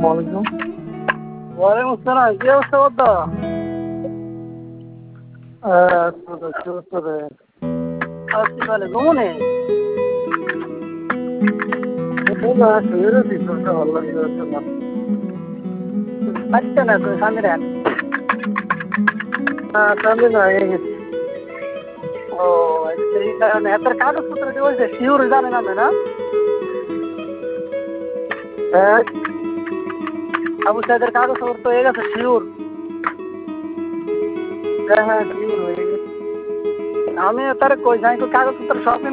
ওয়ালাইকুম। ওয়ালাইকুম আসসালাম, কি অবস্থা বদ্দা? চলে আজকে তাহলে ঘুমনে ভালো লাগছে না। পাচ্ছে না তো সামনে সামনে না হয়ে গেছে। ও আচ্ছা, এই কারণে এত কাগজপত্র দিয়ে বলছে শিওর জানে না না হ্যাঁ আবু সাইদের কাগজপত্র তো হয়ে গেছে শিওর। হ্যাঁ হ্যাঁ, শিওর হয়ে গেছে। আমি তার কই যাই কাগজপত্র সব